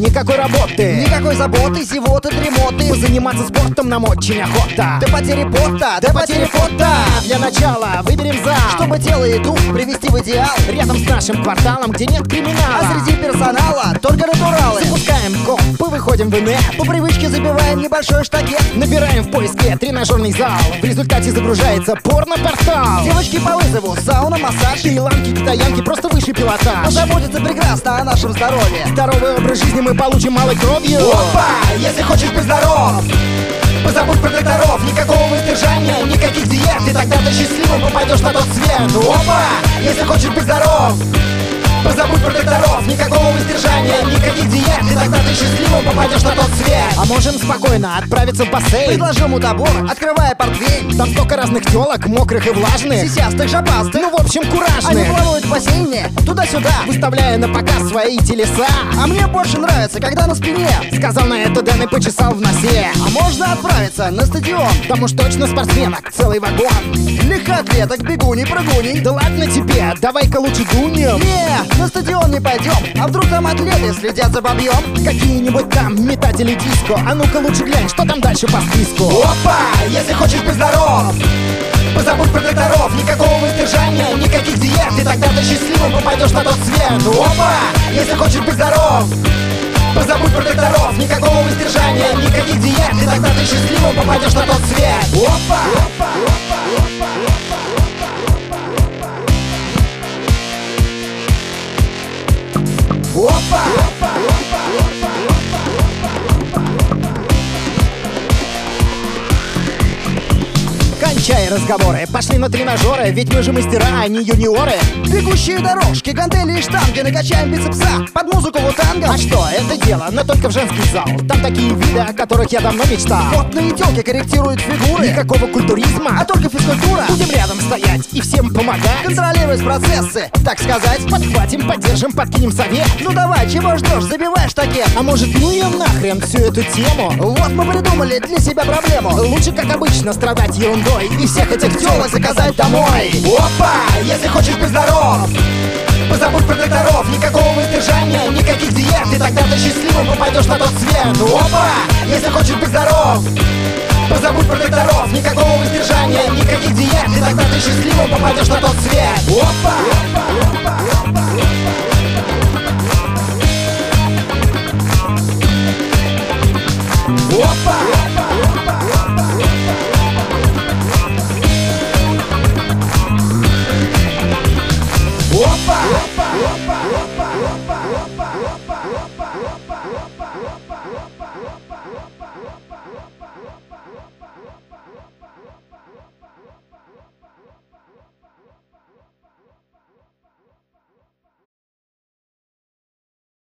никакой работы, никакой заботы, зевоты, дремоты. Заниматься спортом нам очень охота. До потери пота, до потери фото. Для начала выберем зал, чтобы тело и дух привести в идеал. рядом с нашим кварталом, где нет криминала. А среди персонала только натуралы. Запускаем комп, выходим в инет. По привычке забиваем небольшой штакет. Набираем в поиске тренажерный зал. В результате загружается порно-портал. Девочки по вызову, сауна, массаж. Таиландки, китаянки, просто выше пилотаж. Позаботиться прекрасно о нашем здоровье. Здоровый образ жизни мы получим малой кровью. Опа! Если хочешь быть здоров, позабудь про докторов. Никакого воздержания, никаких диет. И тогда ты счастливым попадешь на тот свет. Опа! Если хочешь быть здоров, позабудь про докторов. Никакого воздержания, никаких диет. И тогда ты счастливым попадешь на тот свет. А можем спокойно отправиться в бассейн. Предложу мутабор, открывая портфель. Там столько разных телок, мокрых и влажных. Сисястых, жопастых. Ну, в общем, Они куражных. плавают в бассейне, туда-сюда, Выставляя на показ свои телеса. а мне больше нравится, когда на спине. Сказал на это Дэн и почесал в носе. А можно отправиться на стадион. Там уж точно спортсменок целый вагон. Легкоатлеток, бегуней, прыгуней. Да ладно тебе, давай-ка лучше дунем. Не, на стадион не пойдем. А вдруг там атлеты следят за бобьем? Какие-нибудь там метатели диско. А ну-ка лучше глянь, что там дальше по списку. Опа! Если хочешь быть здоров, позабудь про докторов. Никакого воздержания, никаких диет. И тогда ты счастливым попадешь на тот свет. Опа! Если хочешь быть здоров, позабудь про докторов. Никакого воздержания, никаких диет. И тогда ты счастливым попадешь на тот свет. Опа! Опа! Кончай разговоры, пошли на тренажеры. Ведь мы же мастера, а не юниоры. Бегущие дорожки, гантели и штанги. Накачаем бицепса под музыку вутанга. А что, это дело, но только в женский зал. Там такие виды, о которых я давно мечтал. Потные телки корректируют фигуры. Никакого культуризма, А только физкультура. будем рядом стоять и всем помогать. Контролировать процессы, так сказать. Подхватим, поддержим, подкинем совет. Ну давай, чего ждешь, забивай штакет. А может, ну ее нахрен всю эту тему? Вот мы придумали для себя проблему. Лучше, как обычно, страдать ерундой и всех этих телок заказать домой. Опа! Если хочешь быть здоров, позабудь про докторов. Никакого воздержания, никаких диет. И тогда ты счастливым попадешь на тот свет. Опа! Если хочешь быть здоров, позабудь про докторов. Никакого воздержания, никаких диет. И тогда ты счастливым попадешь на тот свет. Опа! Опа! Опа!